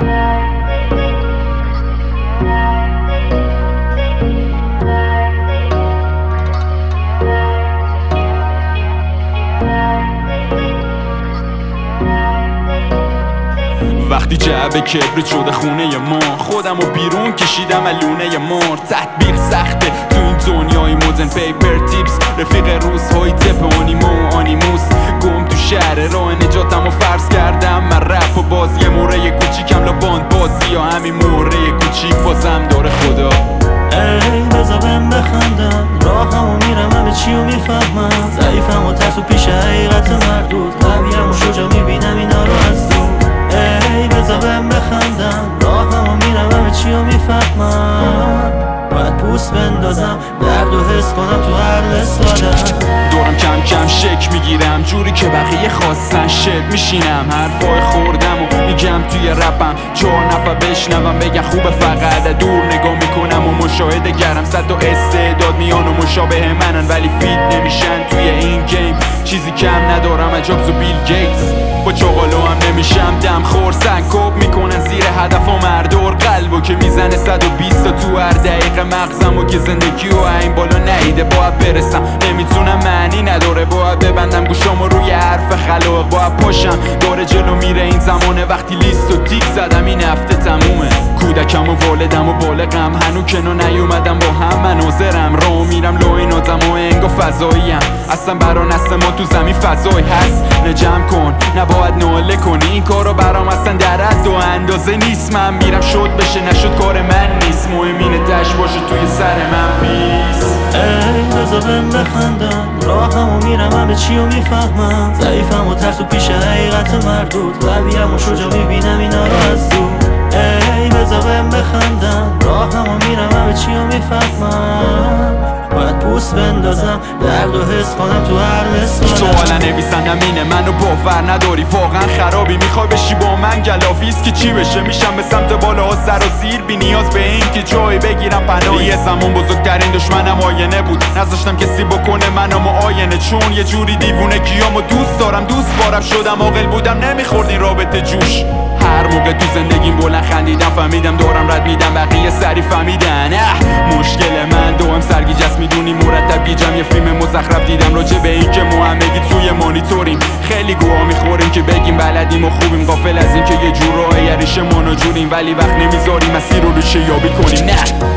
وقتی جعبه کبریت شده خونه ما، خودم رو بیرون کشیدم لونه مار. تطبیق سخته تو این دنیای مدرن، پیپر تیپس رفیق روزهای تپ آنیموس. گم تو شهر راه نجاتم رو فرض کردم، من رپ و باز یه موره کوچیکم لاباند بازی، یا همین موره کوچیک بازم داره خدا. ای بذار بهم بخندم، راهمو میرم همه چیو میفهمم. ضعیفم و ترس و پیش حقیقت مردود، قویم و شجاع میبینم اینا رو از دور. ای بذار بهم بخندم، راهمو میرم همه چیو میفهمم. باید پوست بندازم، درد و حس کنم تو هر سالم. دورم کم کم شک میگیرم، جوری که بقیه خواستن شد میشینم. حرفای خوردم و میگم توی رپم، 4 نفر بشنوم بگن خوبه، فقط دور نگاه میکنم و مشاهده گرم. 100 تا استعداد میان و مشابه منن، ولی فیت نمیشن توی این گیم. چیزی کم ندارم از جابز و بیل گیتس، با چاقالو هم نمیشم دم خور. سنکوب میکنن زیر هدف و مردور، قلبو که میزنه 120 تا تو هر دقیقه. مغزمو که زندگی و این بالا نیده، باید برسم نمیتونم، معنی نداره. باید ببندم گوشامو روی حرف خلاق، باید پاشم داره جلو میره این زمانه. وقتی لیست و تیک زدم این هفته تمومه. کودکم و والدم و بالغم هنو کنو نیومدم، با هم مناظرم. راه میرم لو این آدم و انگا فضاییم، اصلا برا نسل ما تو زمین فضایی هست. نجم کن نباید ناله کنی، این کارو برام اصلا در حد و اندازه نیست. من میرم شد بشه نشد کار من نیست، مهم اینه دشت باشه توی سر من پیس. ای بذار بهم بخندم، راهمو میرم همه چیو میفهمم. ضعیفم و ترس و پیش حقیقت مردود، قویم و شجاع میبینم اینا رو از دور. ای بذار بهم بخندم، راهمو میرم همه چیو میفهمم. باید پوست بندازم، درد و حس کنم تو هر سالم. سوالا نویسندم اینه، منو باور نداری، واقعا خرابی. میخوای بشی با من گلافیست که چی بشه؟ میشم به سمت بالا ها سر و سیر، بی نیاز به این که جایی بگیرم پناهی. یه زمان بزرگترین دشمنم آینه بود، نذاشتم کسی بکنه منو معاینه. چون یه جوری دیوونه کیامو دوست دارم، دوست بارم شدم، عاقل بودم نمیخورد این رابطه جوش. هر موقع تو زندگیم بلند خندیدم، فهمیدم دورم رد میدم، بقیه سری فهمیدن. مشکل من دوام سرگیجه‌ست، میدونی مرتب گیجم. یه فیلم مزخرف دیدم راجع به این که ما همگی توی مانیتوریم. خیلی گوها میخوریم که بگیم بلدیم و خوبیم، غافل از این که یه جورایی ریشه ما ناجوریم. ولی وقت نمیذاریم مسیر رو ریشه یابی کنیم. نه